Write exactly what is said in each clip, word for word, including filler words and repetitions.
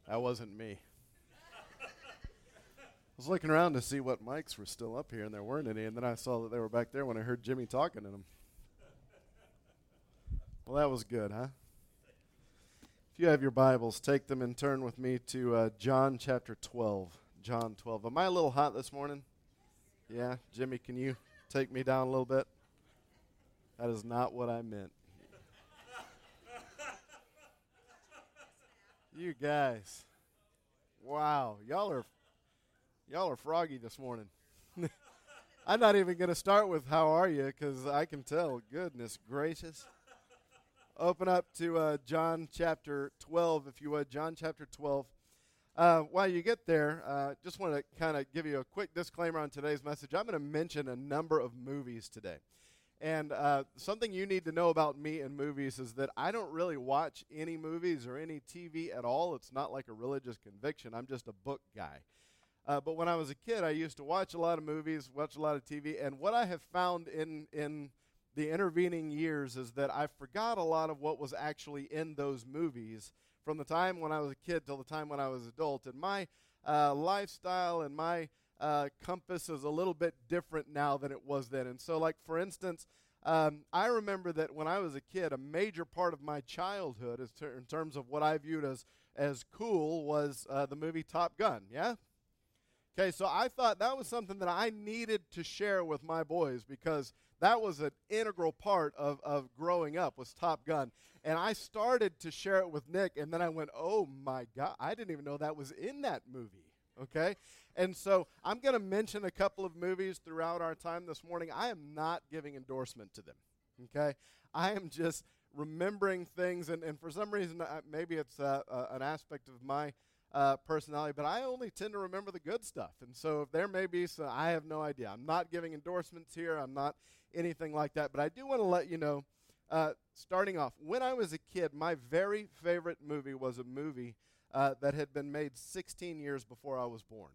That wasn't me. I was looking around to see what mics were still up here, and there weren't any, and then I saw that they were back there when I heard Jimmy talking to them. Well, that was good, huh? If you have your Bibles, take them and turn with me to uh, John chapter twelve. John twelve. Am I a little hot this morning? Yeah? Jimmy, can you take me down a little bit? That is not what I meant. You guys. Wow. Y'all are y'all are froggy this morning. I'm not even going to start with how are you, because I can tell. Goodness gracious. Open up to uh, John chapter twelve, if you would. John chapter twelve. Uh, while you get there, uh, just want to kind of give you a quick disclaimer on today's message. I'm going to mention a number of movies today. And uh, something you need to know about me and movies is that I don't really watch any movies or any T V at all. It's not like a religious conviction. I'm just a book guy. Uh, but when I was a kid, I used to watch a lot of movies, watch a lot of T V. And what I have found in in the intervening years is that I forgot a lot of what was actually in those movies from the time when I was a kid till the time when I was an adult. And my uh, lifestyle and my uh, compass is a little bit different now than it was then. And so, like, for instance, um, I remember that when I was a kid, a major part of my childhood is ter- in terms of what I viewed as, as cool was uh, the movie Top Gun, yeah? Okay, so I thought that was something that I needed to share with my boys because that was an integral part of, of growing up was Top Gun. And I started to share it with Nick, and then I went, oh, my God, I didn't even know that was in that movie, okay? And so I'm going to mention a couple of movies throughout our time this morning. I am not giving endorsement to them, okay? I am just remembering things, and, and for some reason, uh, maybe it's uh, uh, an aspect of my Uh, personality, but I only tend to remember the good stuff. And so if there may be some, I have no idea. I'm not giving endorsements here. I'm not anything like that. But I do want to let you know, uh, starting off, when I was a kid, my very favorite movie was a movie uh, that had been made sixteen years before I was born.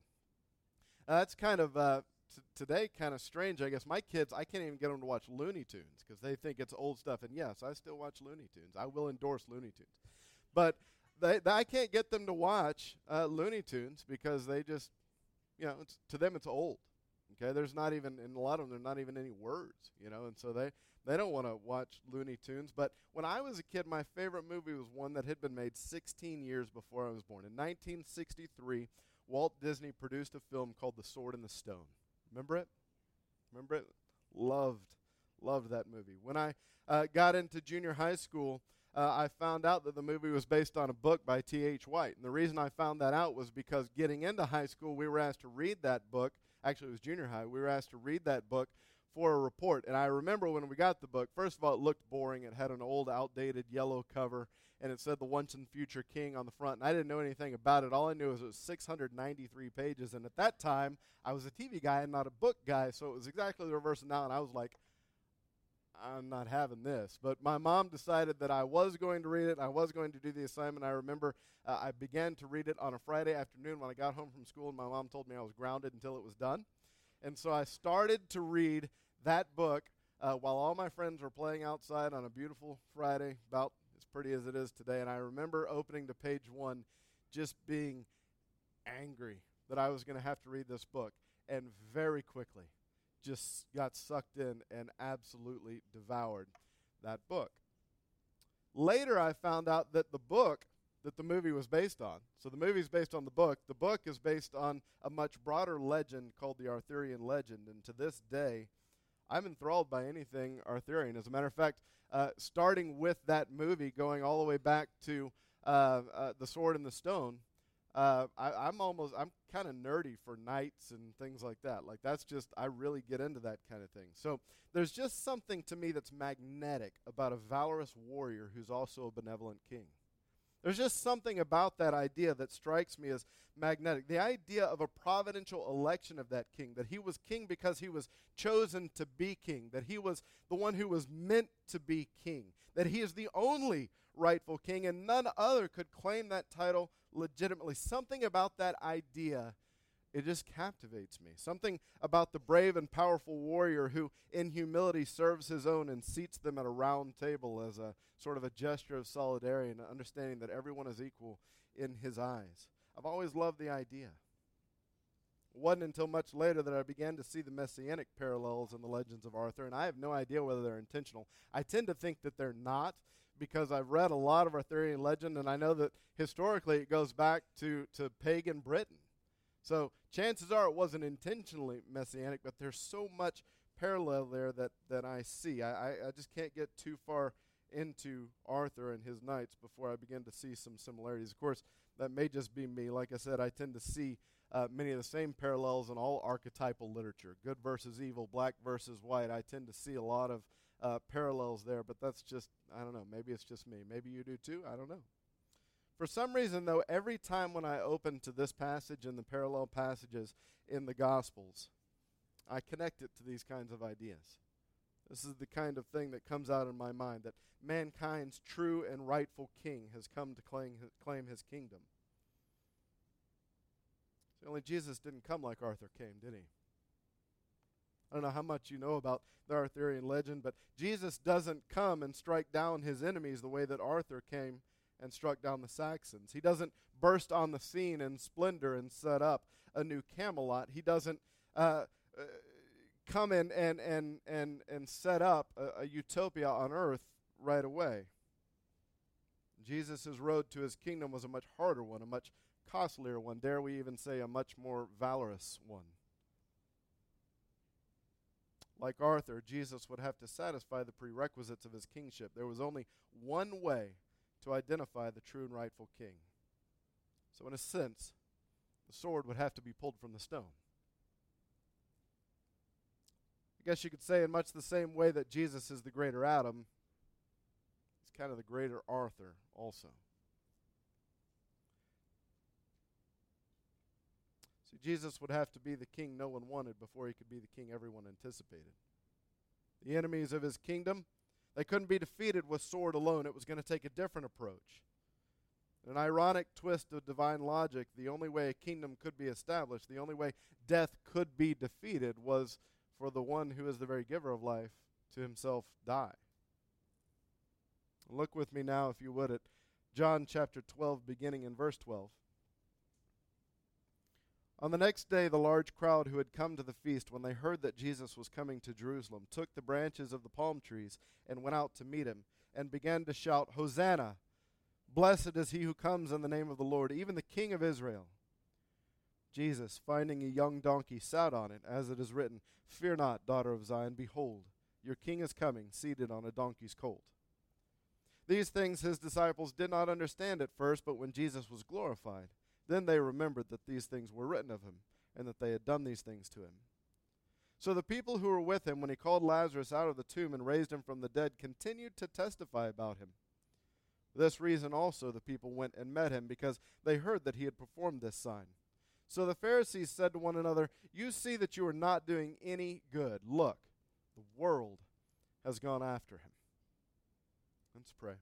Uh, that's kind of, uh, t- today, kind of strange, I guess. My kids, I can't even get them to watch Looney Tunes because they think it's old stuff. And yes, I still watch Looney Tunes. I will endorse Looney Tunes. But They, they, I can't get them to watch uh, Looney Tunes because they just, you know, it's, to them it's old. Okay, there's not even, in a lot of them, there's not even any words, you know, and so they, they don't want to watch Looney Tunes. But when I was a kid, my favorite movie was one that had been made sixteen years before I was born. In nineteen sixty-three, Walt Disney produced a film called The Sword and the Stone. Remember it? Remember it? Loved, loved that movie. When I uh, got into junior high school, Uh, I found out that the movie was based on a book by T H White. And the reason I found that out was because getting into high school, we were asked to read that book. Actually, it was junior high. We were asked to read that book for a report. And I remember when we got the book, first of all, it looked boring. It had an old, outdated yellow cover, and it said the once and future king on the front. And I didn't know anything about it. All I knew was it was six hundred ninety-three pages. And at that time, I was a T V guy and not a book guy, so it was exactly the reverse of now. And I was like, I'm not having this. But my mom decided that I was going to read it. I was going to do the assignment. I remember uh, I began to read it on a Friday afternoon when I got home from school, and my mom told me I was grounded until it was done. And so I started to read that book uh, while all my friends were playing outside on a beautiful Friday, about as pretty as it is today. And I remember opening to page one just being angry that I was going to have to read this book. And very quickly, just got sucked in and absolutely devoured that book. Later, I found out that the book that the movie was based on, so the movie is based on the book, the book is based on a much broader legend called the Arthurian legend, and to this day, I'm enthralled by anything Arthurian. As a matter of fact, uh, starting with that movie, going all the way back to uh, uh, The Sword and the Stone, Uh, I, I'm almost, I'm kind of nerdy for knights and things like that. Like, that's just, I really get into that kind of thing. So there's just something to me that's magnetic about a valorous warrior who's also a benevolent king. There's just something about that idea that strikes me as magnetic. The idea of a providential election of that king, that he was king because he was chosen to be king, that he was the one who was meant to be king, that he is the only rightful king, and none other could claim that title legitimately. Something about that idea, it just captivates me. Something about the brave and powerful warrior who, in humility, serves his own and seats them at a round table as a sort of a gesture of solidarity and understanding that everyone is equal in his eyes. I've always loved the idea. It wasn't until much later that I began to see the messianic parallels in the legends of Arthur, and I have no idea whether they're intentional. I tend to think that they're not, because I've read a lot of Arthurian legend, and I know that historically it goes back to, to pagan Britain. So chances are it wasn't intentionally messianic, but there's so much parallel there that, that I see. I, I, I just can't get too far into Arthur and his knights before I begin to see some similarities. Of course, that may just be me. Like I said, I tend to see uh, many of the same parallels in all archetypal literature. Good versus evil, black versus white. I tend to see a lot of uh, parallels there, but that's just, I don't know, maybe it's just me. Maybe you do too, I don't know. For some reason, though, every time when I open to this passage and the parallel passages in the Gospels, I connect it to these kinds of ideas. This is the kind of thing that comes out in my mind, that mankind's true and rightful king has come to claim his, claim his kingdom. See, only Jesus didn't come like Arthur came, did he? I don't know how much you know about the Arthurian legend, but Jesus doesn't come and strike down his enemies the way that Arthur came and struck down the Saxons. He doesn't burst on the scene in splendor and set up a new Camelot. He doesn't uh, uh, come in and, and, and, and set up a, a utopia on earth right away. Jesus' road to his kingdom was a much harder one, a much costlier one. Dare we even say a much more valorous one. Like Arthur, Jesus would have to satisfy the prerequisites of his kingship. There was only one way to identify the true and rightful king. So in a sense, the sword would have to be pulled from the stone. I guess you could say in much the same way that Jesus is the greater Adam, he's kind of the greater Arthur also. See, Jesus would have to be the king no one wanted before he could be the king everyone anticipated. The enemies of his kingdom, they couldn't be defeated with sword alone. It was going to take a different approach. In an ironic twist of divine logic, the only way a kingdom could be established, the only way death could be defeated, was for the one who is the very giver of life to himself die. Look with me now, if you would, at John chapter twelve, beginning in verse twelve. On the next day, the large crowd who had come to the feast, when they heard that Jesus was coming to Jerusalem, took the branches of the palm trees and went out to meet him, and began to shout, "Hosanna! Blessed is he who comes in the name of the Lord, even the King of Israel." Jesus, finding a young donkey, sat on it, as it is written, "Fear not, daughter of Zion, behold, your king is coming, seated on a donkey's colt." These things his disciples did not understand at first, but when Jesus was glorified, then they remembered that these things were written of him, and that they had done these things to him. So the people who were with him when he called Lazarus out of the tomb and raised him from the dead continued to testify about him. For this reason also the people went and met him, because they heard that he had performed this sign. So the Pharisees said to one another, "You see that you are not doing any good. Look, the world has gone after him." Let's pray.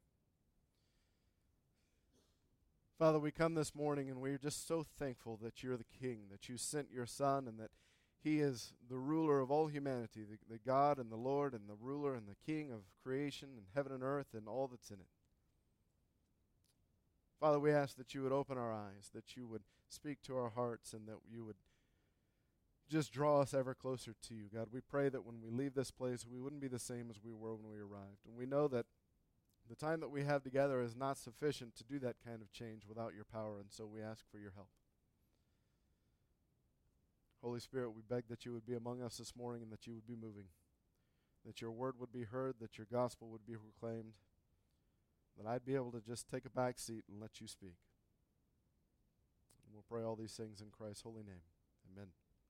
Father, we come this morning and we're just so thankful that you're the King, that you sent your Son, and that he is the ruler of all humanity, the, the God and the Lord and the ruler and the King of creation and heaven and earth and all that's in it. Father, we ask that you would open our eyes, that you would speak to our hearts, and that you would just draw us ever closer to you. God, we pray that when we leave this place, we wouldn't be the same as we were when we arrived. And we know that the time that we have together is not sufficient to do that kind of change without your power, and so we ask for your help. Holy Spirit, we beg that you would be among us this morning and that you would be moving, that your word would be heard, that your gospel would be proclaimed, that I'd be able to just take a back seat and let you speak. And we'll pray all these things in Christ's holy name. Amen.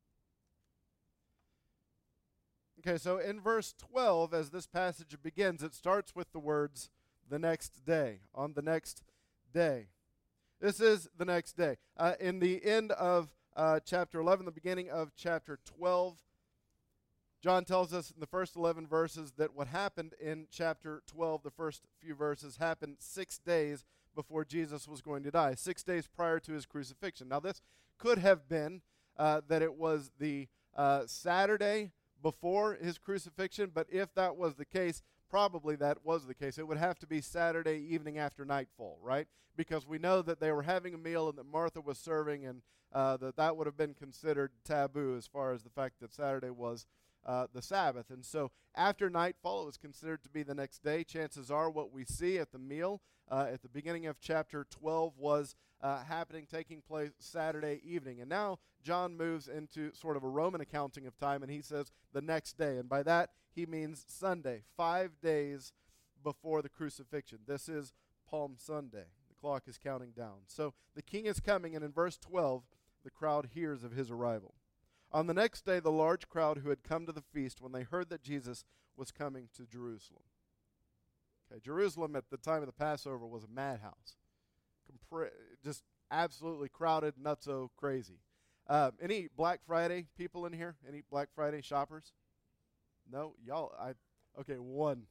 Okay, so in verse twelve, as this passage begins, it starts with the words, "the next day," on the next day. This is the next day. Uh, in the end of uh, chapter eleven, the beginning of chapter twelve, John tells us in the first eleven verses that what happened in chapter twelve, the first few verses, happened six days before Jesus was going to die, six days prior to his crucifixion. Now, this could have been uh, that it was the uh, Saturday before his crucifixion, but if that was the case, probably that was the case, it would have to be Saturday evening after nightfall, right? Because we know that they were having a meal and that Martha was serving, and uh, that that would have been considered taboo as far as the fact that Saturday was uh, the Sabbath. And so after nightfall, it was considered to be the next day. Chances are what we see at the meal uh, at the beginning of chapter twelve was uh, happening, taking place Saturday evening. And now John moves into sort of a Roman accounting of time, and he says the next day. And by that, he means Sunday, five days before the crucifixion. This is Palm Sunday. The clock is counting down. So the king is coming, and in verse twelve, the crowd hears of his arrival. On the next day, the large crowd who had come to the feast, when they heard that Jesus was coming to Jerusalem. Okay, Jerusalem at the time of the Passover was a madhouse. Compre- just absolutely crowded, nutso crazy. Uh, any Black Friday people in here? Any Black Friday shoppers? No? Y'all, I, okay, one.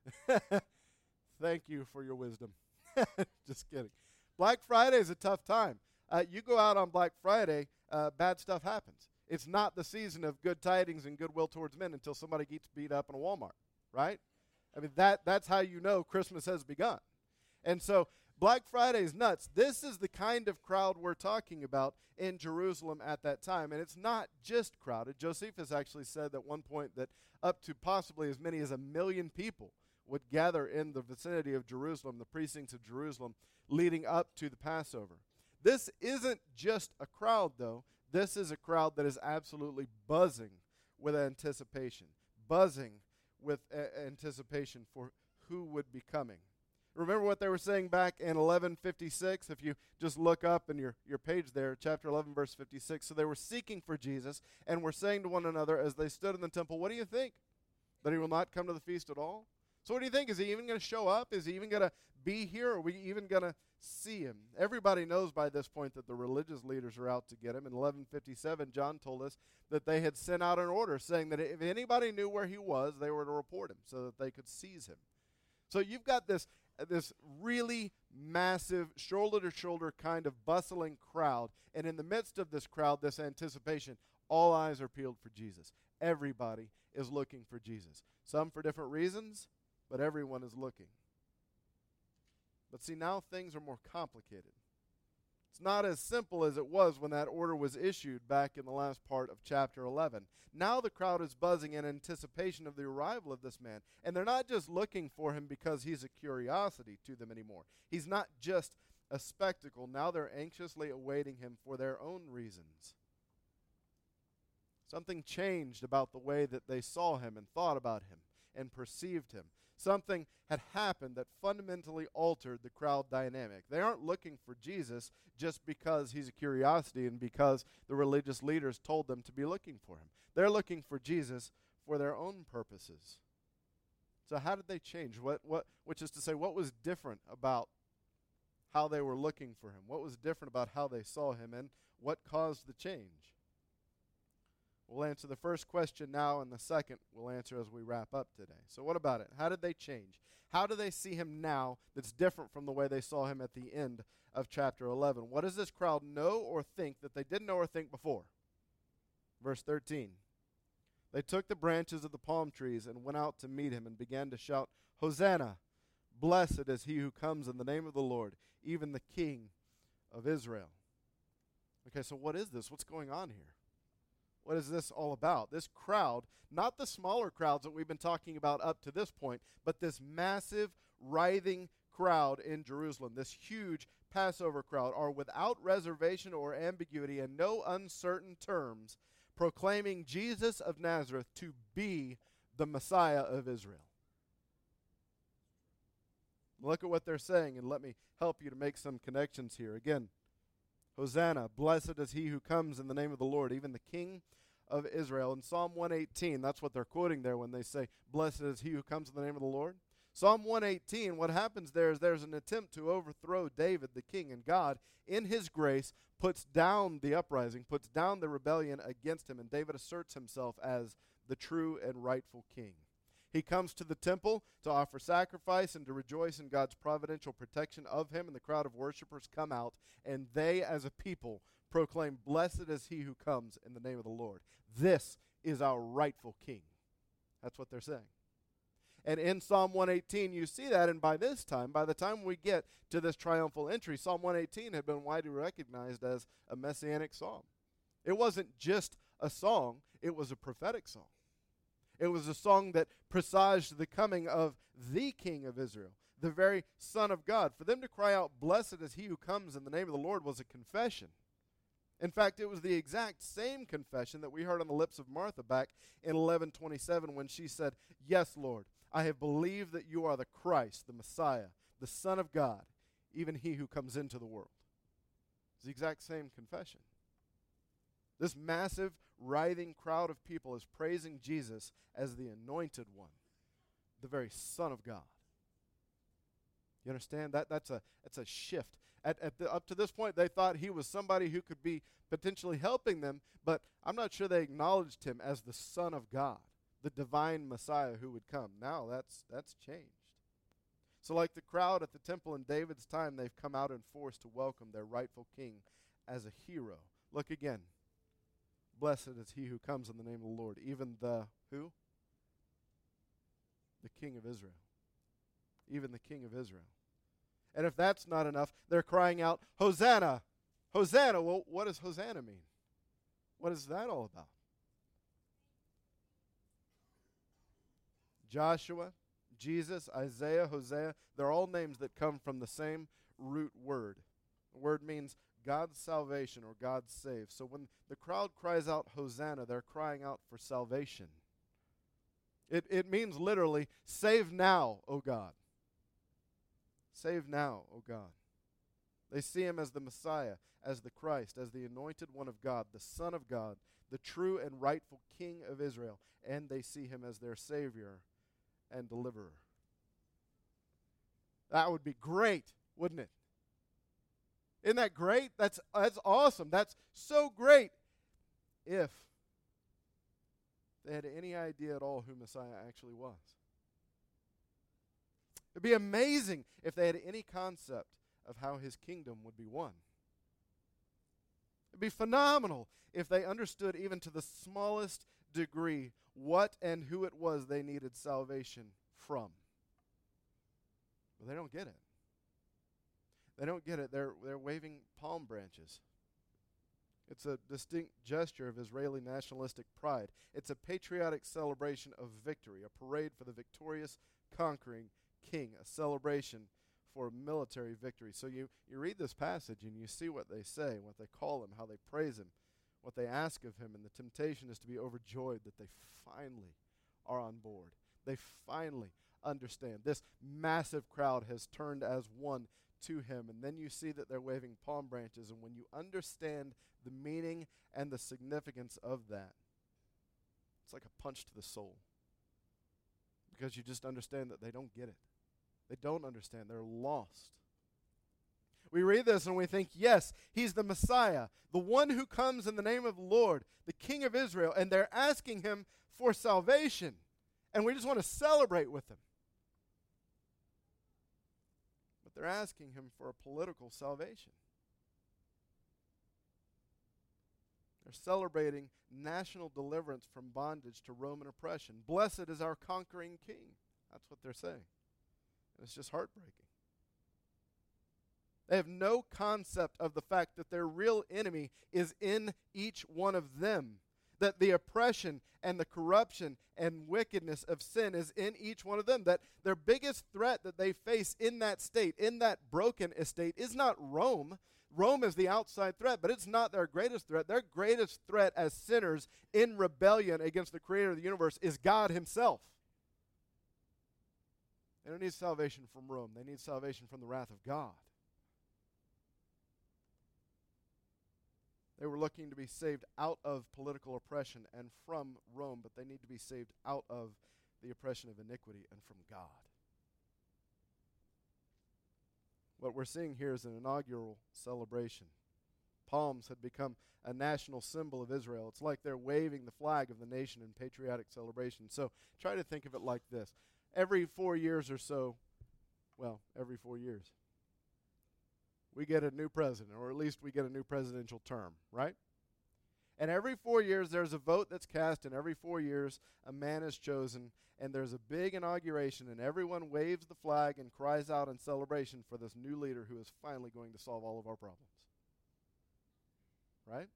Thank you for your wisdom. Just kidding. Black Friday is a tough time. Uh, you go out on Black Friday, uh, bad stuff happens. It's not the season of good tidings and goodwill towards men until somebody gets beat up in a Walmart, right? I mean, that that's how you know Christmas has begun. And so Black Friday is nuts. This is the kind of crowd we're talking about in Jerusalem at that time. And it's not just crowded. Josephus actually said at one point that up to possibly as many as a million people would gather in the vicinity of Jerusalem, the precincts of Jerusalem, leading up to the Passover. This isn't just a crowd, though. This is a crowd that is absolutely buzzing with anticipation, buzzing with a- anticipation for who would be coming. Remember what they were saying back in eleven fifty-six? If you just look up in your, your page there, chapter eleven, verse fifty-six. So they were seeking for Jesus and were saying to one another as they stood in the temple, what do you think? That he will not come to the feast at all? So what do you think? Is he even going to show up? Is he even going to be here? Are we even going to see him? Everybody knows by this point that the religious leaders are out to get him. In eleven fifty-seven, John told us that they had sent out an order saying that if anybody knew where he was, they were to report him so that they could seize him. So you've got this, uh, this really massive, shoulder-to-shoulder kind of bustling crowd. And in the midst of this crowd, this anticipation, all eyes are peeled for Jesus. Everybody is looking for Jesus. Some for different reasons, but everyone is looking. But see, now things are more complicated. It's not as simple as it was when that order was issued back in the last part of chapter eleven. Now the crowd is buzzing in anticipation of the arrival of this man. And they're not just looking for him because he's a curiosity to them anymore. He's not just a spectacle. Now they're anxiously awaiting him for their own reasons. Something changed about the way that they saw him and thought about him and perceived him. Something had happened that fundamentally altered the crowd dynamic. They aren't looking for Jesus just because he's a curiosity and because the religious leaders told them to be looking for him. They're looking for Jesus for their own purposes. So how did they change? What, what, which is to say, what was different about how they were looking for him? What was different about how they saw him, and what caused the change? We'll answer the first question now, and the second we'll answer as we wrap up today. So what about it? How did they change? How do they see him now that's different from the way they saw him at the end of chapter eleven? What does this crowd know or think that they didn't know or think before? Verse thirteen. They took the branches of the palm trees and went out to meet him and began to shout, Hosanna! Blessed is he who comes in the name of the Lord, even the King of Israel. Okay, so what is this? What's going on here? What is this all about? This crowd, not the smaller crowds that we've been talking about up to this point, but this massive, writhing crowd in Jerusalem, this huge Passover crowd, are without reservation or ambiguity and no uncertain terms proclaiming Jesus of Nazareth to be the Messiah of Israel. Look at what they're saying, and let me help you to make some connections here. Again, Hosanna, blessed is he who comes in the name of the Lord, even the King of Israel. In Psalm one eighteen, that's what they're quoting there when they say, blessed is he who comes in the name of the Lord. Psalm one eighteen, what happens there is there's an attempt to overthrow David, the king, and God, in his grace, puts down the uprising, puts down the rebellion against him, and David asserts himself as the true and rightful king. He comes to the temple to offer sacrifice and to rejoice in God's providential protection of him, and the crowd of worshipers come out, and they, as a people, proclaim, blessed is he who comes in the name of the Lord. This is our rightful king. That's what they're saying. And in Psalm one eighteen, you see that, and by this time, by the time we get to this triumphal entry, Psalm one eighteen had been widely recognized as a messianic psalm. It wasn't just a song, it was a prophetic song. It was a song that presaged the coming of the King of Israel, the very Son of God. For them to cry out, "Blessed is he who comes in the name of the Lord," was a confession. In fact, it was the exact same confession that we heard on the lips of Martha back in eleven twenty-seven when she said, "Yes, Lord, I have believed that you are the Christ, the Messiah, the Son of God, even he who comes into the world." It's the exact same confession. This massive, writhing crowd of people is praising Jesus as the anointed one, the very Son of God. You understand? That that's a that's a shift. At, at the, up to this point, they thought he was somebody who could be potentially helping them, but I'm not sure they acknowledged him as the Son of God, the divine Messiah who would come. Now that's that's changed. So like the crowd at the temple in David's time, they've come out in force to welcome their rightful king as a hero. Look again. Blessed is he who comes in the name of the Lord, even the who? The King of Israel. Even the King of Israel. And if that's not enough, they're crying out, "Hosanna! Hosanna!" Well, what does Hosanna mean? What is that all about? Joshua, Jesus, Isaiah, Hosea, they're all names that come from the same root word. The word means God's salvation or God saves. So when the crowd cries out Hosanna, they're crying out for salvation. It, it means literally, save now, O God. Save now, O God. They see him as the Messiah, as the Christ, as the anointed one of God, the Son of God, the true and rightful King of Israel, and they see him as their Savior and Deliverer. That would be great, wouldn't it? Isn't that great? That's, that's awesome. That's so great if they had any idea at all who Messiah actually was. It'd be amazing if they had any concept of how his kingdom would be won. It'd be phenomenal if they understood even to the smallest degree what and who it was they needed salvation from. But they don't get it. They don't get it. They're, they're waving palm branches. It's a distinct gesture of Israeli nationalistic pride. It's a patriotic celebration of victory, a parade for the victorious, conquering king, a celebration for military victory. So you, you read this passage and you see what they say, what they call him, how they praise him, what they ask of him, and the temptation is to be overjoyed that they finally are on board. They finally understand. This massive crowd has turned as one to him, and then you see that they're waving palm branches, and when you understand the meaning and the significance of that, it's like a punch to the soul, because you just understand that they don't get it. They don't understand. They're lost. We read this and we think, yes, he's the Messiah, the one who comes in the name of the Lord, the King of Israel, and they're asking him for salvation, and we just want to celebrate with him. But they're asking him for a political salvation. They're celebrating national deliverance from bondage to Roman oppression. Blessed is our conquering king. That's what they're saying. And it's just heartbreaking. They have no concept of the fact that their real enemy is in each one of them. That the oppression and the corruption and wickedness of sin is in each one of them. That their biggest threat that they face in that state, in that broken estate, is not Rome. Rome is the outside threat, but it's not their greatest threat. Their greatest threat as sinners in rebellion against the creator of the universe is God himself. They don't need salvation from Rome. They need salvation from the wrath of God. They were looking to be saved out of political oppression and from Rome, but they need to be saved out of the oppression of iniquity and from God. What we're seeing here is an inaugural celebration. Palms had become a national symbol of Israel. It's like they're waving the flag of the nation in patriotic celebration. So try to think of it like this. Every four years or so, well, every four years, we get a new president, or at least we get a new presidential term, right? And every four years, there's a vote that's cast, and every four years, a man is chosen, and there's a big inauguration, and everyone waves the flag and cries out in celebration for this new leader who is finally going to solve all of our problems. Right?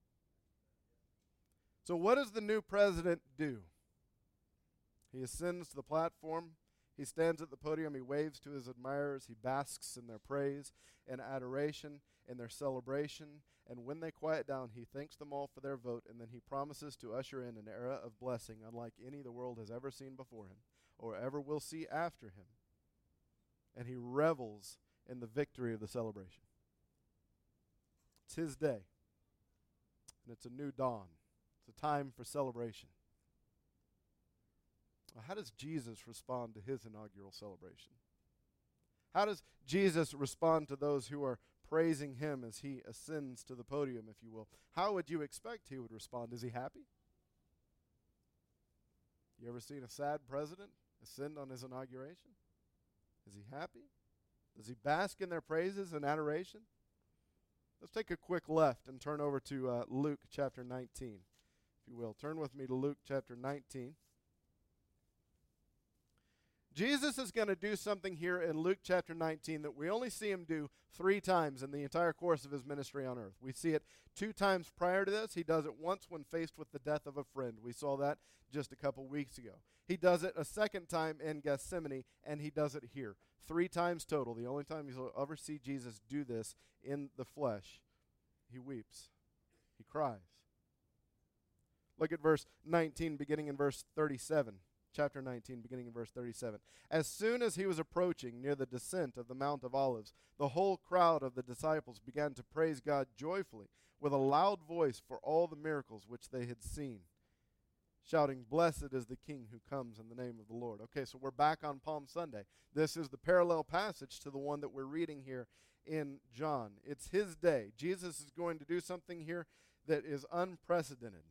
So what does the new president do? He ascends to the platform. He stands at the podium. He waves to his admirers. He basks in their praise and adoration and their celebration. And when they quiet down, he thanks them all for their vote, and then he promises to usher in an era of blessing unlike any the world has ever seen before him or ever will see after him. And he revels in the victory of the celebration. It's his day, and it's a new dawn. It's a time for celebration. Well, how does Jesus respond to his inaugural celebration? How does Jesus respond to those who are praising him as he ascends to the podium, if you will? How would you expect he would respond? Is he happy? You ever seen a sad president ascend on his inauguration? Is he happy? Does he bask in their praises and adoration? Let's take a quick left and turn over to uh, Luke chapter nineteen, if you will. Turn with me to Luke chapter nineteen. Jesus is going to do something here in Luke chapter nineteen that we only see him do three times in the entire course of his ministry on earth. We see it two times prior to this. He does it once when faced with the death of a friend. We saw that just a couple weeks ago. He does it a second time in Gethsemane, and he does it here. Three times total. The only time you'll ever see Jesus do this in the flesh. He weeps. He cries. Look at verse nineteen, beginning in verse thirty-seven. Chapter nineteen, beginning in verse thirty-seven. As soon as he was approaching near the descent of the Mount of Olives, the whole crowd of the disciples began to praise God joyfully with a loud voice for all the miracles which they had seen, shouting, "Blessed is the King who comes in the name of the Lord." Okay, so we're back on Palm Sunday. This is the parallel passage to the one that we're reading here in John. It's his day. Jesus is going to do something here that is unprecedented.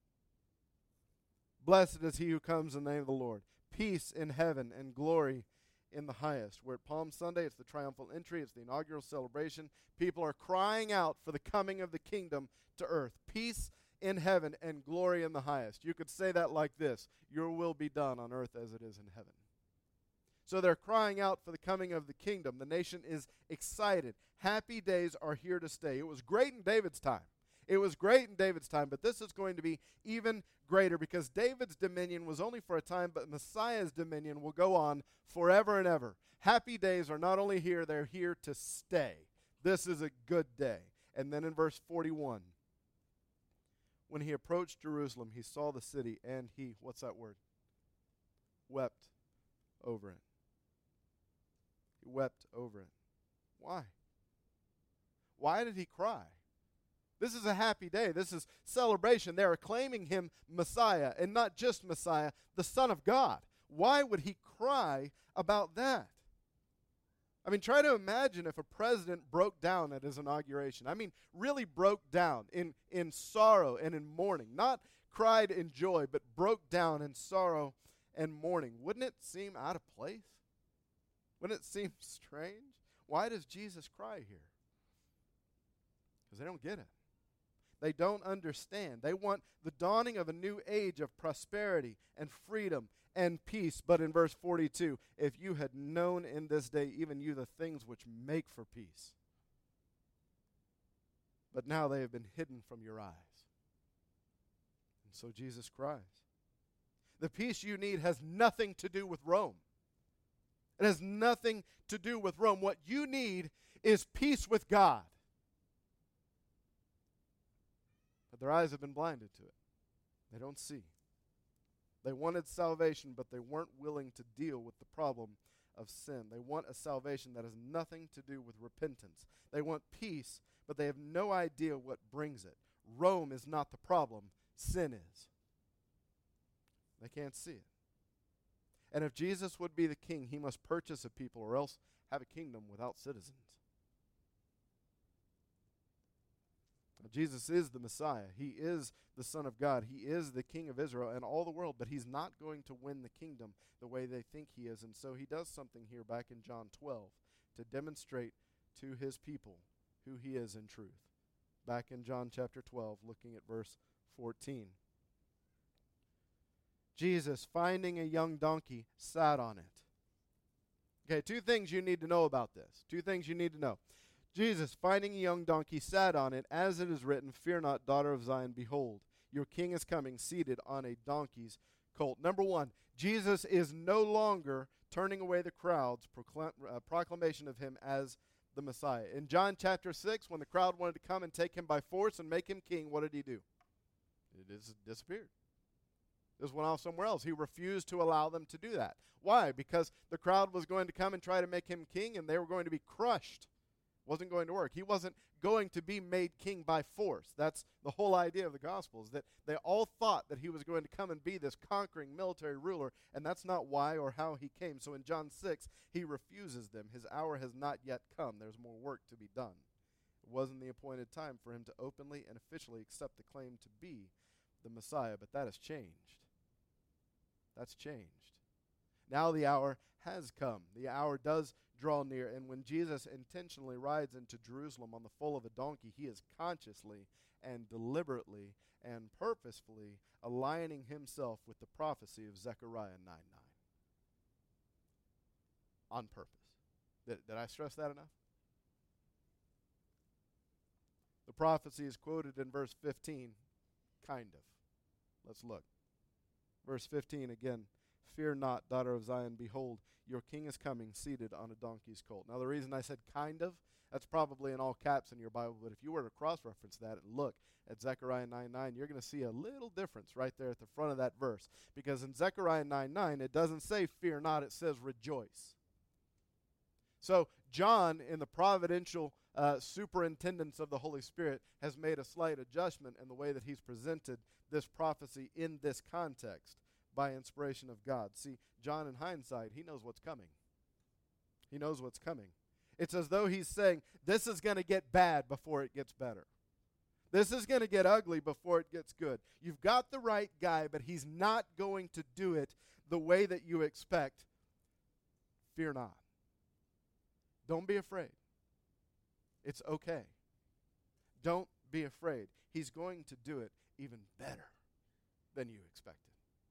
Blessed is he who comes in the name of the Lord. Peace in heaven and glory in the highest. We're at Palm Sunday. It's the triumphal entry. It's the inaugural celebration. People are crying out for the coming of the kingdom to earth. Peace in heaven and glory in the highest. You could say that like this: your will be done on earth as it is in heaven. So they're crying out for the coming of the kingdom. The nation is excited. Happy days are here to stay. It was great in David's time. It was great in David's time, but this is going to be even greater because David's dominion was only for a time, but Messiah's dominion will go on forever and ever. Happy days are not only here, they're here to stay. This is a good day. And then in verse forty-one, when he approached Jerusalem, he saw the city, and he, what's that word? Wept over it. He wept over it. Why? Why did he cry? This is a happy day. This is celebration. They're acclaiming him Messiah, and not just Messiah, the Son of God. Why would he cry about that? I mean, try to imagine if a president broke down at his inauguration. I mean, really broke down in, in sorrow and in mourning. Not cried in joy, but broke down in sorrow and mourning. Wouldn't it seem out of place? Wouldn't it seem strange? Why does Jesus cry here? Because they don't get it. They don't understand. They want the dawning of a new age of prosperity and freedom and peace. But in verse forty-two, if you had known in this day, even you, the things which make for peace. But now they have been hidden from your eyes. And so Jesus cries. The peace you need has nothing to do with Rome. It has nothing to do with Rome. What you need is peace with God. But their eyes have been blinded to it. They don't see. They wanted salvation, but they weren't willing to deal with the problem of sin. They want a salvation that has nothing to do with repentance. They want peace, but they have no idea what brings it. Rome is not the problem. Sin is. They can't see it. And if Jesus would be the king, he must purchase a people or else have a kingdom without citizens. Jesus is the Messiah. He is the Son of God. He is the King of Israel and all the world, but he's not going to win the kingdom the way they think he is. And so he does something here back in John twelve to demonstrate to his people who he is in truth. back in John chapter twelve, looking at verse fourteen. Jesus, finding a young donkey, sat on it. Okay, two things you need to know about this. Two things you need to know. Jesus, finding a young donkey, sat on it, as it is written, "Fear not, daughter of Zion, behold, your king is coming, seated on a donkey's colt." Number one, Jesus is no longer turning away the crowd's proclam- uh, proclamation of him as the Messiah. In John chapter six, when the crowd wanted to come and take him by force and make him king, what did he do? It is disappeared. This went off somewhere else. He refused to allow them to do that. Why? Because the crowd was going to come and try to make him king, and they were going to be crushed. It wasn't going to work. He wasn't going to be made king by force. That's the whole idea of the gospel, is that they all thought that he was going to come and be this conquering military ruler, and that's not why or how he came. So in John six, he refuses them. His hour has not yet come. There's more work to be done. It wasn't the appointed time for him to openly and officially accept the claim to be the Messiah, but that has changed. That's changed. Now the hour has come. The hour does draw near, and when Jesus intentionally rides into Jerusalem on the foal of a donkey, he is consciously and deliberately and purposefully aligning himself with the prophecy of Zechariah nine nine. On purpose. Did, did I stress that enough? The prophecy is quoted in verse fifteen, kind of. Let's look. Verse fifteen again. "Fear not, daughter of Zion, behold, your king is coming, seated on a donkey's colt." Now the reason I said kind of, that's probably in all caps in your Bible, but if you were to cross-reference that and look at Zechariah nine nine, you're going to see a little difference right there at the front of that verse. Because in Zechariah nine nine, it doesn't say fear not, it says rejoice. So John, in the providential uh, superintendence of the Holy Spirit, has made a slight adjustment in the way that he's presented this prophecy in this context by inspiration of God. See, John, in hindsight, he knows what's coming. He knows what's coming. It's as though he's saying, this is going to get bad before it gets better. This is going to get ugly before it gets good. You've got the right guy, but he's not going to do it the way that you expect. Fear not. Don't be afraid. It's okay. Don't be afraid. He's going to do it even better than you expected.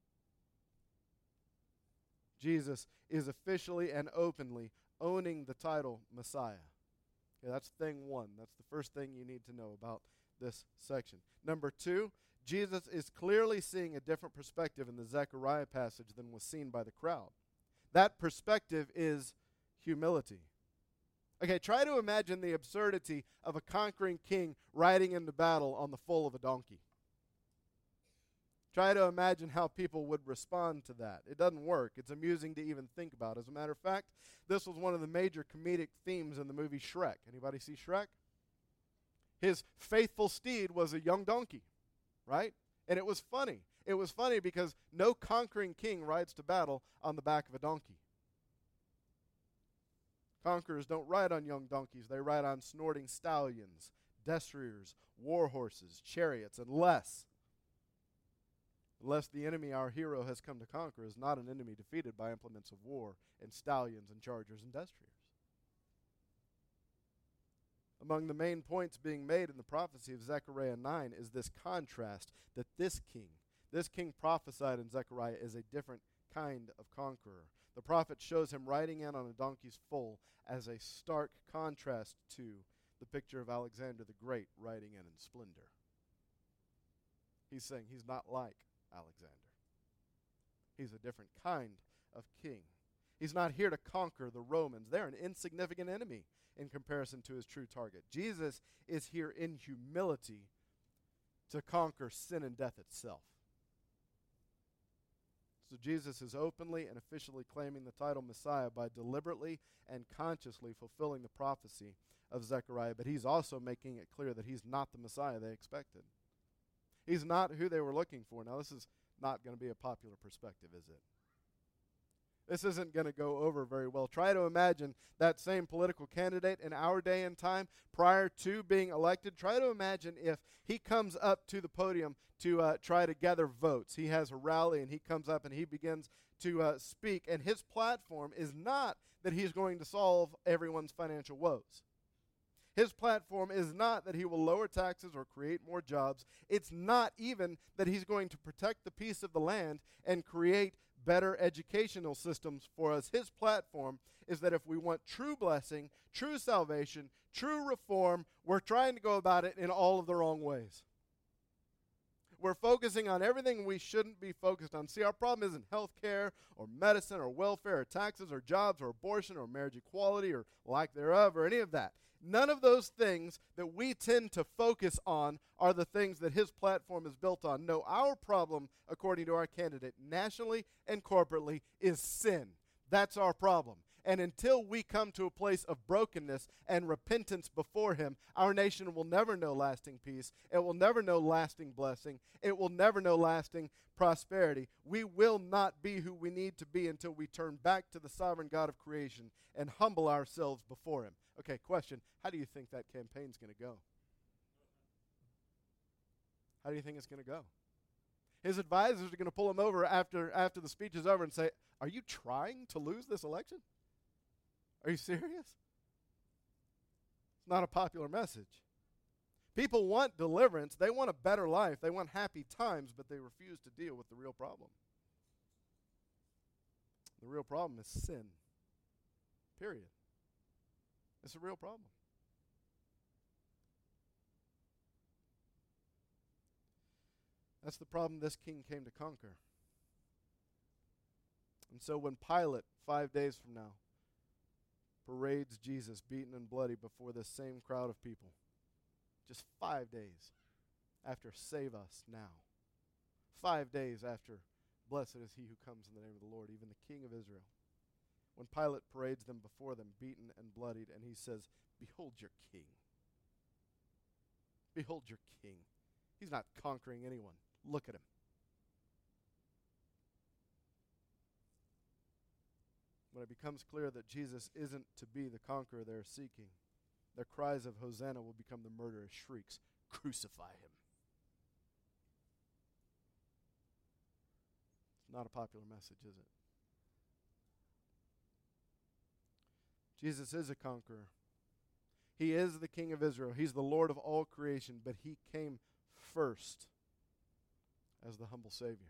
Jesus is officially and openly owning the title Messiah. Okay, that's thing one. That's the first thing you need to know about this section. Number two, Jesus is clearly seeing a different perspective in the Zechariah passage than was seen by the crowd. That perspective is humility. Okay, try to imagine the absurdity of a conquering king riding into battle on the foal of a donkey. Try to imagine how people would respond to that. It doesn't work. It's amusing to even think about. As a matter of fact, this was one of the major comedic themes in the movie Shrek. Anybody see Shrek? His faithful steed was a young donkey, right? And it was funny. It was funny because no conquering king rides to battle on the back of a donkey. Conquerors don't ride on young donkeys. They ride on snorting stallions, destriers, war horses, chariots, unless, unless the enemy our hero has come to conquer is not an enemy defeated by implements of war and stallions and chargers and destriers. Among the main points being made in the prophecy of Zechariah nine is this contrast that this king, this king prophesied in Zechariah, is a different kind of conqueror. The prophet shows him riding in on a donkey's foal as a stark contrast to the picture of Alexander the Great riding in in splendor. He's saying he's not like Alexander. He's a different kind of king. He's not here to conquer the Romans. They're an insignificant enemy in comparison to his true target. Jesus is here in humility to conquer sin and death itself. So Jesus is openly and officially claiming the title Messiah by deliberately and consciously fulfilling the prophecy of Zechariah, but he's also making it clear that he's not the Messiah they expected. He's not who they were looking for. Now, this is not going to be a popular perspective, is it? This isn't going to go over very well. Try to imagine that same political candidate in our day and time prior to being elected. Try to imagine if he comes up to the podium to uh, try to gather votes. He has a rally and he comes up and he begins to uh, speak. And his platform is not that he's going to solve everyone's financial woes. His platform is not that he will lower taxes or create more jobs. It's not even that he's going to protect the peace of the land and create better educational systems for us. His platform is that if we want true blessing, true salvation, true reform, we're trying to go about it in all of the wrong ways. We're focusing on everything we shouldn't be focused on. See, our problem isn't health care or medicine or welfare or taxes or jobs or abortion or marriage equality or lack thereof or any of that. None of those things that we tend to focus on are the things that his platform is built on. No, our problem, according to our candidate, nationally and corporately, is sin. That's our problem. And until we come to a place of brokenness and repentance before him, our nation will never know lasting peace. It will never know lasting blessing. It will never know lasting prosperity. We will not be who we need to be until we turn back to the sovereign God of creation and humble ourselves before him. Okay, question. How do you think that campaign's going to go? How do you think it's going to go? His advisors are going to pull him over after, after the speech is over and say, are you trying to lose this election? Are you serious? It's not a popular message. People want deliverance. They want a better life. They want happy times, but they refuse to deal with the real problem. The real problem is sin. Period. It's a real problem. That's the problem this king came to conquer. And so when Pilate, five days from now, parades Jesus beaten and bloody before this same crowd of people, just five days after save us now, five days after blessed is he who comes in the name of the Lord, even the King of Israel, when Pilate parades them before them, beaten and bloodied, and he says, behold your king. Behold your king. He's not conquering anyone. Look at him. When it becomes clear that Jesus isn't to be the conqueror they're seeking, their cries of Hosanna will become the murderous shrieks, crucify him. It's not a popular message, is it? Jesus is a conqueror. He is the King of Israel. He's the Lord of all creation, but he came first as the humble Savior.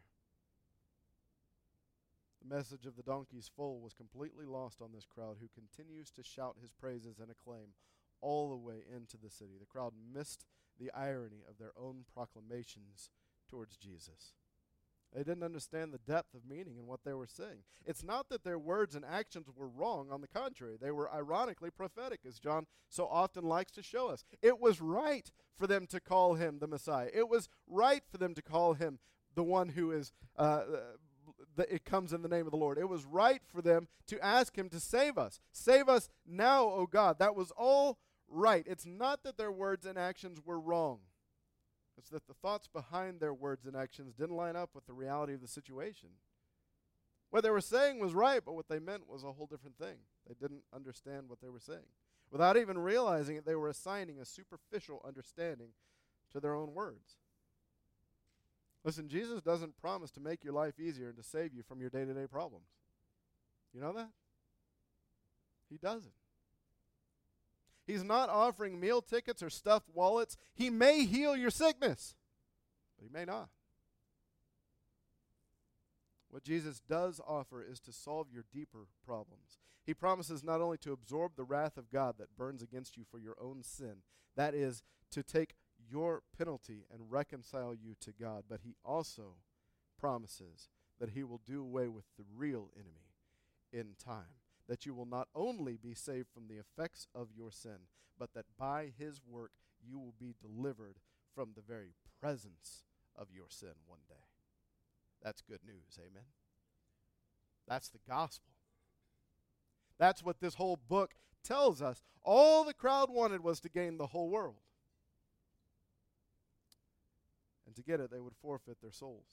The message of the donkey's foal was completely lost on this crowd, who continues to shout his praises and acclaim all the way into the city. The crowd missed the irony of their own proclamations towards Jesus. They didn't understand the depth of meaning in what they were saying. It's not that their words and actions were wrong. On the contrary, they were ironically prophetic, as John so often likes to show us. It was right for them to call him the Messiah. It was right for them to call him the one who is, uh, the, it comes in the name of the Lord. It was right for them to ask him to save us. Save us now, O God. That was all right. It's not that their words and actions were wrong. It's that the thoughts behind their words and actions didn't line up with the reality of the situation. What they were saying was right, but what they meant was a whole different thing. They didn't understand what they were saying. Without even realizing it, they were assigning a superficial understanding to their own words. Listen, Jesus doesn't promise to make your life easier and to save you from your day-to-day problems. You know that? He doesn't. He's not offering meal tickets or stuffed wallets. He may heal your sickness, but he may not. What Jesus does offer is to solve your deeper problems. He promises not only to absorb the wrath of God that burns against you for your own sin, that is, to take your penalty and reconcile you to God, but he also promises that he will do away with the real enemy in time. That you will not only be saved from the effects of your sin, but that by his work you will be delivered from the very presence of your sin one day. That's good news, amen? That's the gospel. That's what this whole book tells us. All the crowd wanted was to gain the whole world. And to get it, they would forfeit their souls.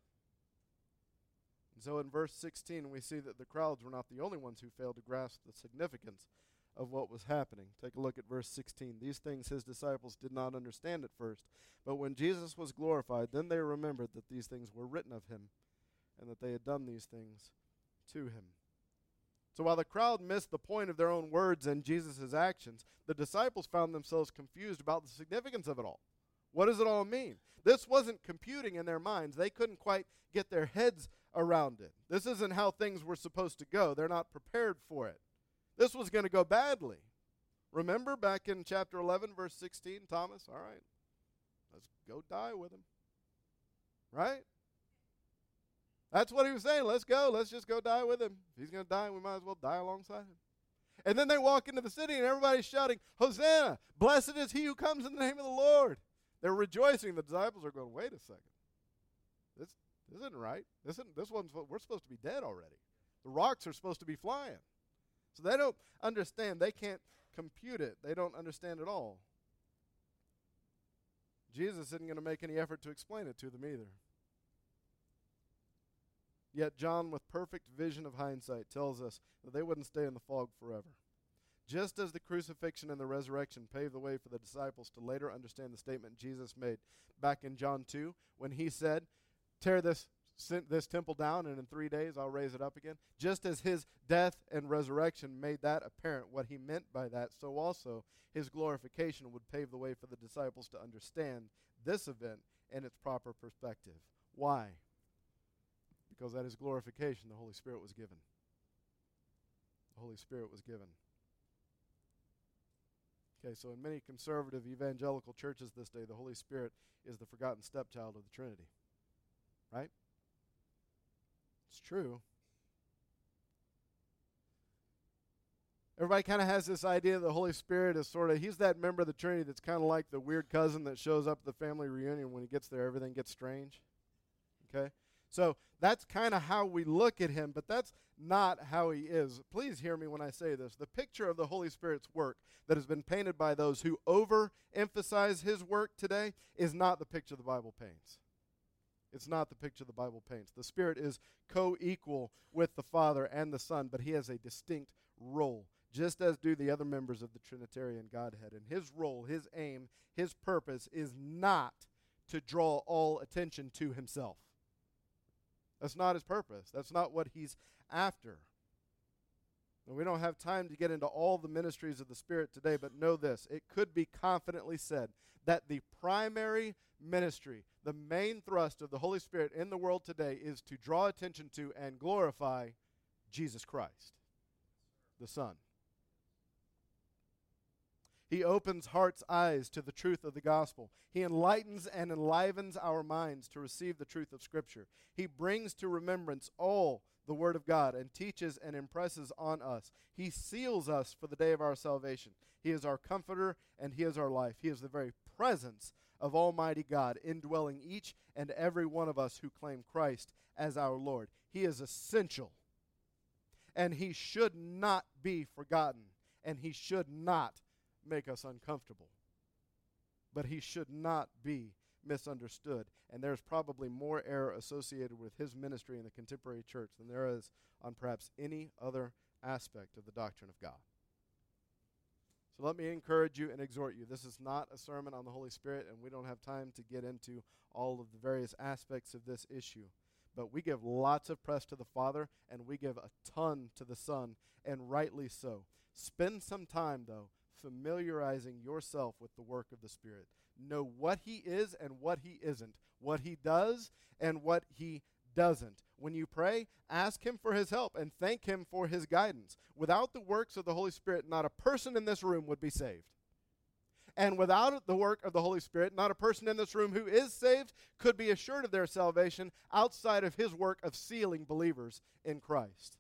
And so in verse sixteen, we see that the crowds were not the only ones who failed to grasp the significance of what was happening. Take a look at verse sixteen. These things his disciples did not understand at first, but when Jesus was glorified, then they remembered that these things were written of him, and that they had done these things to him. So while the crowd missed the point of their own words and Jesus' actions, the disciples found themselves confused about the significance of it all. What does it all mean? This wasn't computing in their minds. They couldn't quite get their heads around it. This isn't how things were supposed to go. They're not prepared for it. This was going to go badly. Remember back in chapter eleven, verse sixteen, Thomas, all right, let's go die with him. Right? That's what he was saying. Let's go. Let's just go die with him. If he's going to die, we might as well die alongside him. And then they walk into the city and everybody's shouting, Hosanna, blessed is he who comes in the name of the Lord. They're rejoicing. The disciples are going, wait a second. This, this isn't right. This isn't, this one's, we're supposed to be dead already. The rocks are supposed to be flying. So they don't understand. They can't compute it. They don't understand at all. Jesus isn't going to make any effort to explain it to them either. Yet John, with perfect vision of hindsight, tells us that they wouldn't stay in the fog forever. Just as the crucifixion and the resurrection paved the way for the disciples to later understand the statement Jesus made back in John two, when he said, tear this, this temple down and in three days I'll raise it up again. Just as his death and resurrection made that apparent, what he meant by that, so also his glorification would pave the way for the disciples to understand this event in its proper perspective. Why? Because at his glorification, the Holy Spirit was given. The Holy Spirit was given. Okay, so in many conservative evangelical churches this day, the Holy Spirit is the forgotten stepchild of the Trinity. Right? It's true. Everybody kind of has this idea that the Holy Spirit is sort of, he's that member of the Trinity that's kind of like the weird cousin that shows up at the family reunion. When he gets there, everything gets strange. Okay? So that's kind of how we look at him, but that's not how he is. Please hear me when I say this. The picture of the Holy Spirit's work that has been painted by those who overemphasize his work today is not the picture the Bible paints. It's not the picture the Bible paints. The Spirit is co-equal with the Father and the Son, but he has a distinct role, just as do the other members of the Trinitarian Godhead. And his role, his aim, his purpose is not to draw all attention to himself. That's not his purpose. That's not what he's after. And we don't have time to get into all the ministries of the Spirit today, but know this. It could be confidently said that the primary ministry, the main thrust of the Holy Spirit in the world today is to draw attention to and glorify Jesus Christ, the Son. He opens hearts' eyes to the truth of the gospel. He enlightens and enlivens our minds to receive the truth of Scripture. He brings to remembrance all the Word of God and teaches and impresses on us. He seals us for the day of our salvation. He is our comforter and he is our life. He is the very presence of Almighty God, indwelling each and every one of us who claim Christ as our Lord. He is essential, and he should not be forgotten, and he should not make us uncomfortable. But he should not be misunderstood. And there's probably more error associated with his ministry in the contemporary church than there is on perhaps any other aspect of the doctrine of God. So let me encourage you and exhort you. This is not a sermon on the Holy Spirit, and we don't have time to get into all of the various aspects of this issue. But we give lots of press to the Father, and we give a ton to the Son, and rightly so. Spend some time, though, familiarizing yourself with the work of the Spirit. Know what he is and what he isn't, what he does and what he doesn't. When you pray, ask him for his help and thank him for his guidance. Without the works of the Holy Spirit, not a person in this room would be saved. And without the work of the Holy Spirit, not a person in this room who is saved could be assured of their salvation outside of his work of sealing believers in Christ.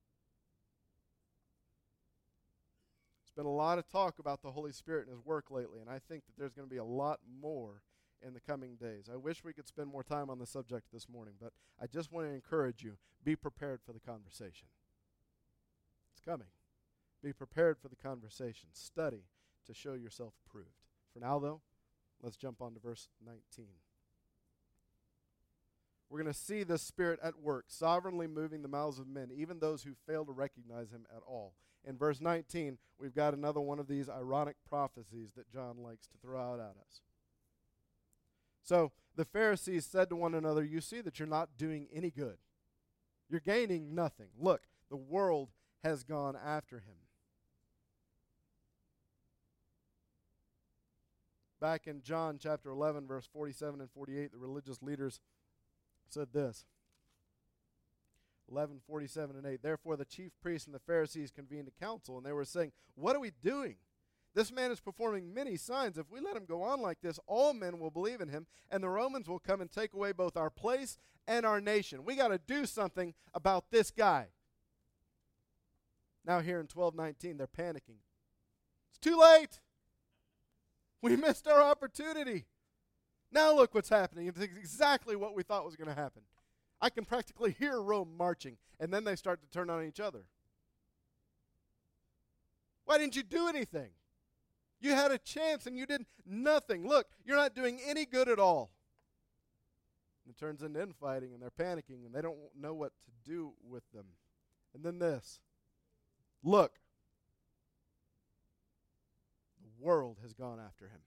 Been a lot of talk about the Holy Spirit and his work lately, and I think that there's going to be a lot more in the coming days. I wish we could spend more time on the subject this morning, but I just want to encourage you, be prepared for the conversation. It's coming. Be prepared for the conversation. Study to show yourself approved. For now, though, let's jump on to verse nineteen. We're going to see the Spirit at work, sovereignly moving the mouths of men, even those who fail to recognize him at all. In verse nineteen, we've got another one of these ironic prophecies that John likes to throw out at us. So the Pharisees said to one another, "You see that you're not doing any good. You're gaining nothing. Look, the world has gone after him. Back in John chapter eleven, verse forty-seven and forty-eight, the religious leaders said this. eleven, forty-seven and eight. Therefore the chief priests and the Pharisees convened a council, and they were saying, what are we doing? This man is performing many signs. If we let him go on like this, all men will believe in him, and the Romans will come and take away both our place and our nation. We got to do something about this guy. Now here in twelve nineteen, they're panicking. It's too late. We missed our opportunity. Now look what's happening. It's exactly what we thought was going to happen. I can practically hear Rome marching, and then they start to turn on each other. Why didn't you do anything? You had a chance and you did nothing. Look, you're not doing any good at all. And it turns into infighting, and they're panicking, and they don't know what to do with them. And then this. Look. The world has gone after him.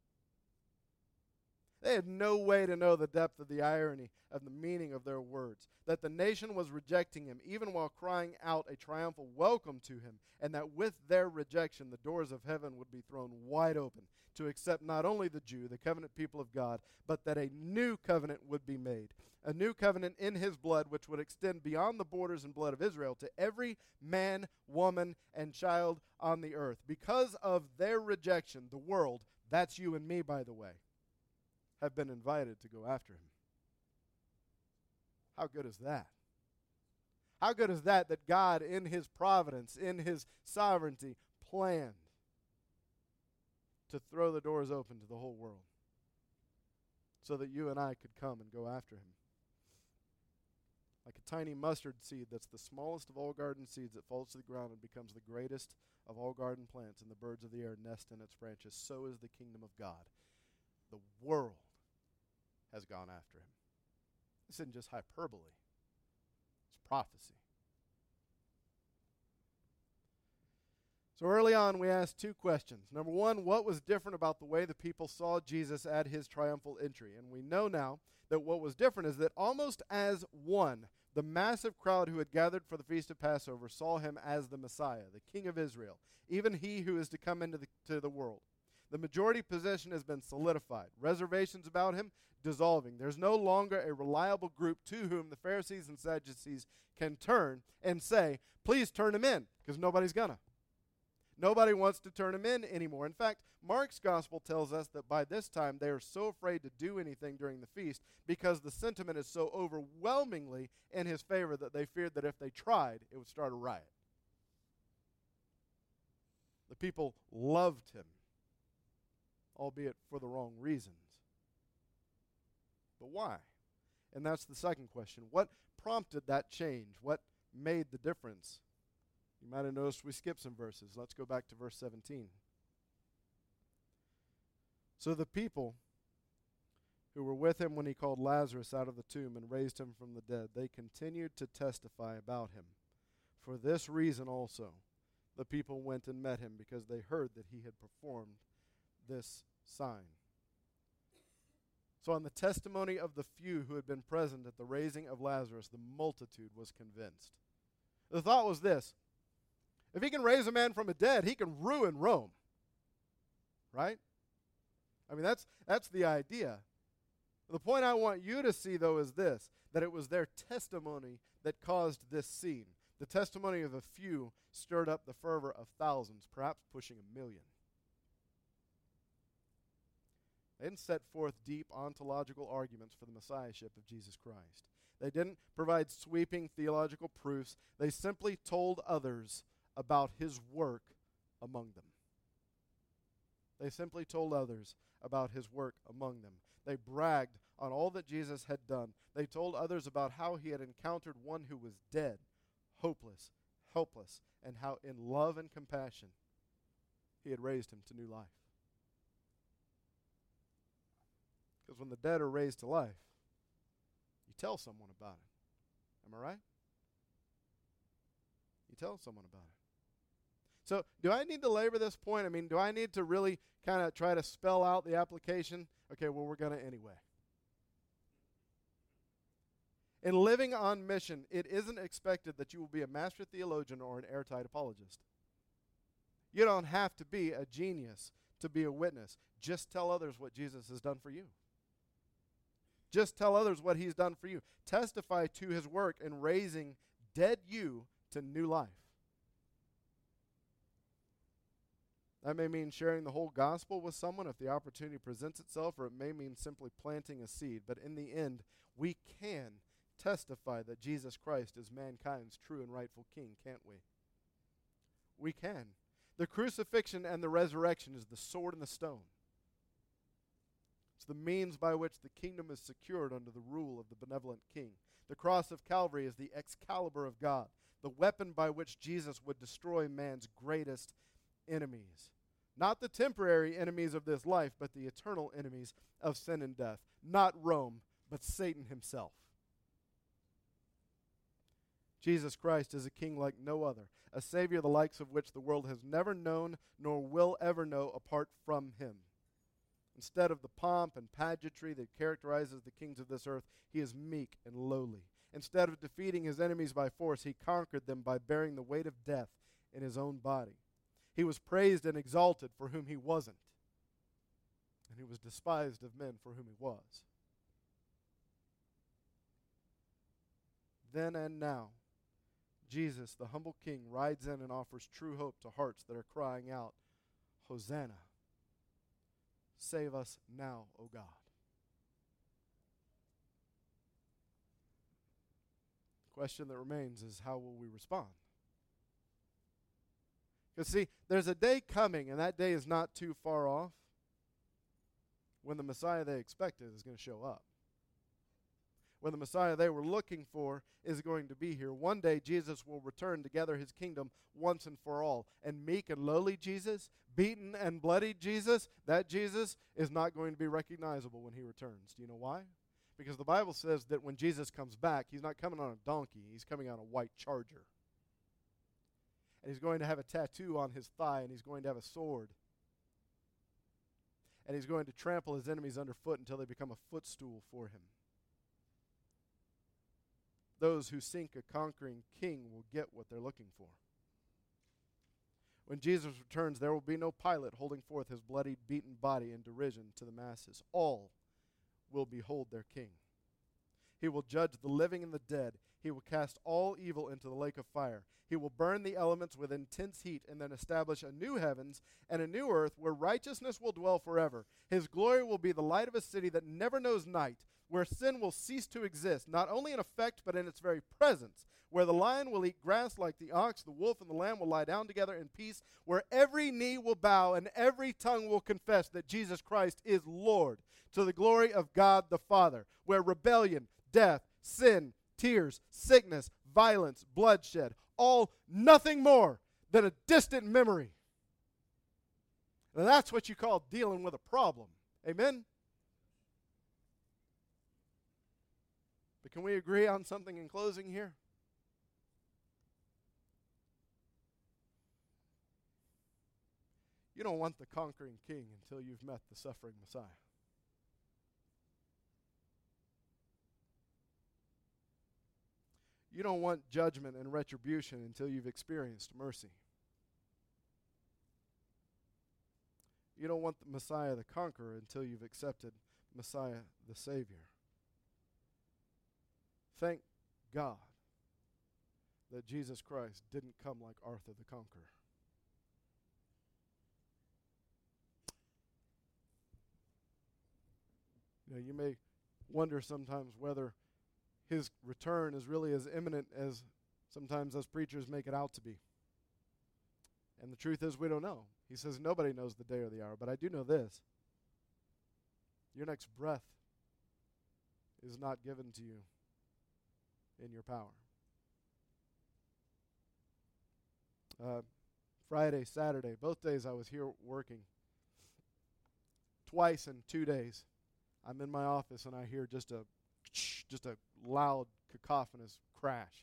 They had no way to know the depth of the irony of the meaning of their words, that the nation was rejecting him, even while crying out a triumphal welcome to him, and that with their rejection, the doors of heaven would be thrown wide open to accept not only the Jew, the covenant people of God, but that a new covenant would be made, a new covenant in his blood, which would extend beyond the borders and blood of Israel to every man, woman, and child on the earth. Because of their rejection, the world, that's you and me, by the way, have been invited to go after him. How good is that? How good is that that God, in his providence, in his sovereignty, planned to throw the doors open to the whole world so that you and I could come and go after him. Like a tiny mustard seed that's the smallest of all garden seeds that falls to the ground and becomes the greatest of all garden plants, and the birds of the air nest in its branches, so is the kingdom of God. The world has gone after him. This isn't just hyperbole. It's prophecy. So early on, we asked two questions. Number one, what was different about the way the people saw Jesus at his triumphal entry? And we know now that what was different is that almost as one, the massive crowd who had gathered for the feast of Passover saw him as the Messiah, the King of Israel, even he who is to come into the, to the world. The majority position has been solidified. Reservations about him dissolving. There's no longer a reliable group to whom the Pharisees and Sadducees can turn and say, please turn him in, because nobody's gonna. Nobody wants to turn him in anymore. In fact, Mark's gospel tells us that by this time they are so afraid to do anything during the feast because the sentiment is so overwhelmingly in his favor that they feared that if they tried, it would start a riot. The people loved him, albeit for the wrong reasons. But why? And that's the second question. What prompted that change? What made the difference? You might have noticed we skipped some verses. Let's go back to verse seventeen. So the people who were with him when he called Lazarus out of the tomb and raised him from the dead, they continued to testify about him. For this reason also, the people went and met him, because they heard that he had performed this sign. So on the testimony of the few who had been present at the raising of Lazarus, the multitude was convinced. The thought was this: if he can raise a man from the dead, he can ruin Rome. Right? I mean, that's that's the idea. The point I want you to see, though, is this: that it was their testimony that caused this scene. The testimony of a few stirred up the fervor of thousands, perhaps pushing a million. They didn't set forth deep ontological arguments for the messiahship of Jesus Christ. They didn't provide sweeping theological proofs. They simply told others about his work among them. They simply told others about his work among them. They bragged on all that Jesus had done. They told others about how he had encountered one who was dead, hopeless, helpless, and how in love and compassion he had raised him to new life. Because when the dead are raised to life, you tell someone about it. Am I right? You tell someone about it. So do I need to labor this point? I mean, do I need to really kind of try to spell out the application? Okay, well, we're going to anyway. In living on mission, it isn't expected that you will be a master theologian or an airtight apologist. You don't have to be a genius to be a witness. Just tell others what Jesus has done for you. Just tell others what he's done for you. Testify to his work in raising dead you to new life. That may mean sharing the whole gospel with someone if the opportunity presents itself, or it may mean simply planting a seed. But in the end, we can testify that Jesus Christ is mankind's true and rightful king, can't we? We can. The crucifixion and the resurrection is the sword and the stone. It's the means by which the kingdom is secured under the rule of the benevolent king. The cross of Calvary is the Excalibur of God, the weapon by which Jesus would destroy man's greatest enemies. Not the temporary enemies of this life, but the eternal enemies of sin and death. Not Rome, but Satan himself. Jesus Christ is a king like no other, a Savior the likes of which the world has never known nor will ever know apart from him. Instead of the pomp and pageantry that characterizes the kings of this earth, he is meek and lowly. Instead of defeating his enemies by force, he conquered them by bearing the weight of death in his own body. He was praised and exalted for whom he wasn't, and he was despised of men for whom he was. Then and now, Jesus, the humble king, rides in and offers true hope to hearts that are crying out, Hosanna! Save us now, O God. The question that remains is, how will we respond? Because, see, there's a day coming, and that day is not too far off, when the Messiah they expected is going to show up. When the Messiah they were looking for is going to be here. One day, Jesus will return to gather his kingdom once and for all. And meek and lowly Jesus, beaten and bloodied Jesus, that Jesus is not going to be recognizable when he returns. Do you know why? Because the Bible says that when Jesus comes back, he's not coming on a donkey. He's coming on a white charger. And he's going to have a tattoo on his thigh, and he's going to have a sword. And he's going to trample his enemies underfoot until they become a footstool for him. Those who seek a conquering king will get what they're looking for. When Jesus returns, there will be no Pilate holding forth his bloody, beaten body in derision to the masses. All will behold their king. He will judge the living and the dead. He will cast all evil into the lake of fire. He will burn the elements with intense heat and then establish a new heavens and a new earth where righteousness will dwell forever. His glory will be the light of a city that never knows night, where sin will cease to exist, not only in effect but in its very presence, where the lion will eat grass like the ox, the wolf and the lamb will lie down together in peace, where every knee will bow and every tongue will confess that Jesus Christ is Lord, to the glory of God the Father, where rebellion, death, sin, tears, sickness, violence, bloodshed, all nothing more than a distant memory. And that's what you call dealing with a problem. Amen? But can we agree on something in closing here? You don't want the conquering king until you've met the suffering Messiah. You don't want judgment and retribution until you've experienced mercy. You don't want the Messiah the conqueror until you've accepted Messiah the Savior. Thank God that Jesus Christ didn't come like Arthur the Conqueror. You know, you may wonder sometimes whether his return is really as imminent as sometimes us preachers make it out to be. And the truth is, we don't know. He says nobody knows the day or the hour, but I do know this. Your next breath is not given to you in your power. Uh, Friday, Saturday, both days I was here working. Twice in two days, I'm in my office and I hear just a just a loud, cacophonous crash.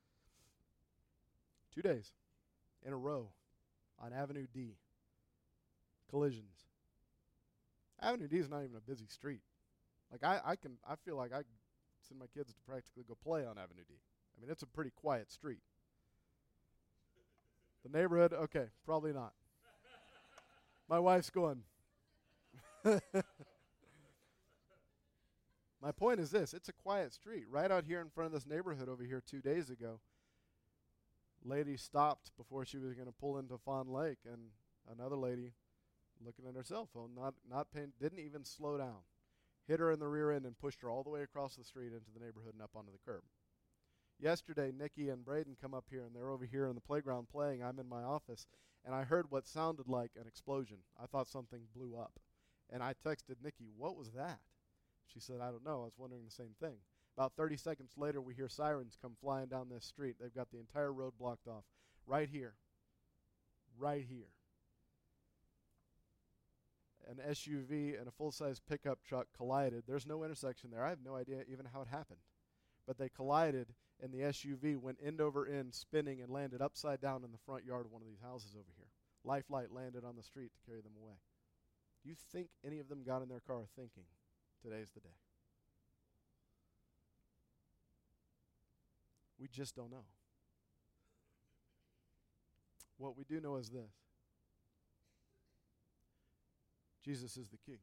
Two days in a row on Avenue D. Collisions. Avenue D is not even a busy street. Like I, I can, I feel like I send my kids to practically go play on Avenue D. I mean, it's a pretty quiet street. The neighborhood, okay, probably not. My wife's going. My point is this, it's a quiet street. Right out here in front of this neighborhood over here two days ago, lady stopped before she was going to pull into Fawn Lake, and another lady looking at her cell phone, not not paying, didn't even slow down. Hit her in the rear end and pushed her all the way across the street into the neighborhood and up onto the curb. Yesterday, Nikki and Braden come up here, and they're over here in the playground playing. I'm in my office, and I heard what sounded like an explosion. I thought something blew up. And I texted Nikki, what was that? She said, I don't know. I was wondering the same thing. About thirty seconds later, we hear sirens come flying down this street. They've got the entire road blocked off. Right here. Right here. An S U V and a full-size pickup truck collided. There's no intersection there. I have no idea even how it happened. But they collided, and the S U V went end over end, spinning, and landed upside down in the front yard of one of these houses over here. Life Light landed on the street to carry them away. Do you think any of them got in their car thinking, today's the day? We just don't know. What we do know is this. Jesus is the King.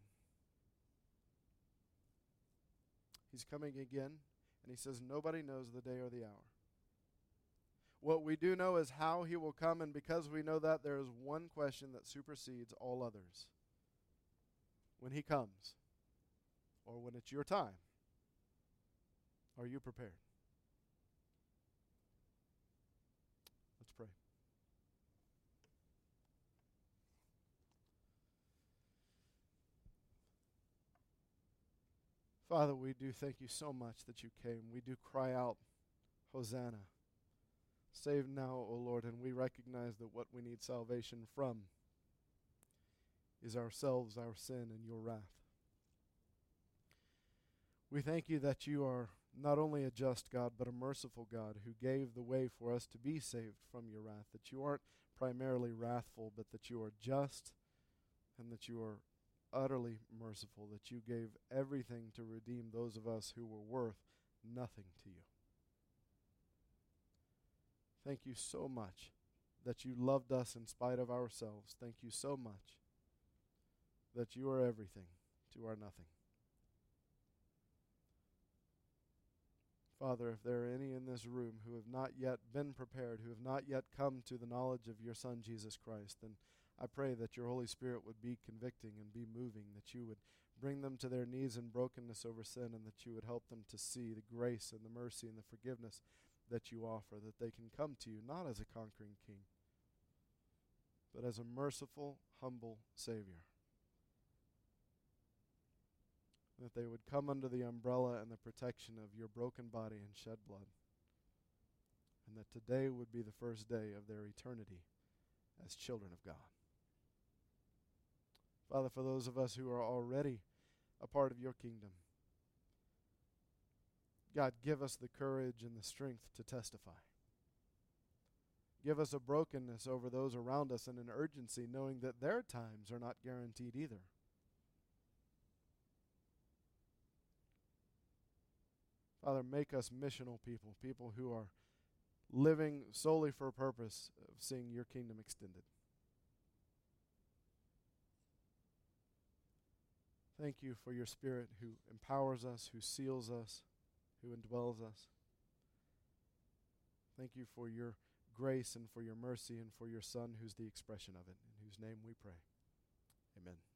He's coming again, and he says nobody knows the day or the hour. What we do know is how he will come, and because we know that, there is one question that supersedes all others. When he comes, or when it's your time, are you prepared? Let's pray. Father, we do thank you so much that you came. We do cry out, Hosanna. Save now, O Lord, and we recognize that what we need salvation from is ourselves, our sin, and your wrath. We thank you that you are not only a just God, but a merciful God who gave the way for us to be saved from your wrath, that you aren't primarily wrathful, but that you are just and that you are utterly merciful, that you gave everything to redeem those of us who were worth nothing to you. Thank you so much that you loved us in spite of ourselves. Thank you so much that you are everything to our nothing. Father, if there are any in this room who have not yet been prepared, who have not yet come to the knowledge of your Son, Jesus Christ, then I pray that your Holy Spirit would be convicting and be moving, that you would bring them to their knees in brokenness over sin, and that you would help them to see the grace and the mercy and the forgiveness that you offer, that they can come to you not as a conquering king, but as a merciful, humble Savior. That they would come under the umbrella and the protection of your broken body and shed blood. And that today would be the first day of their eternity as children of God. Father, for those of us who are already a part of your kingdom, God, give us the courage and the strength to testify. Give us a brokenness over those around us and an urgency knowing that their times are not guaranteed either. Father, make us missional people, people who are living solely for a purpose of seeing your kingdom extended. Thank you for your Spirit who empowers us, who seals us, who indwells us. Thank you for your grace and for your mercy and for your Son who's the expression of it, in whose name we pray. Amen.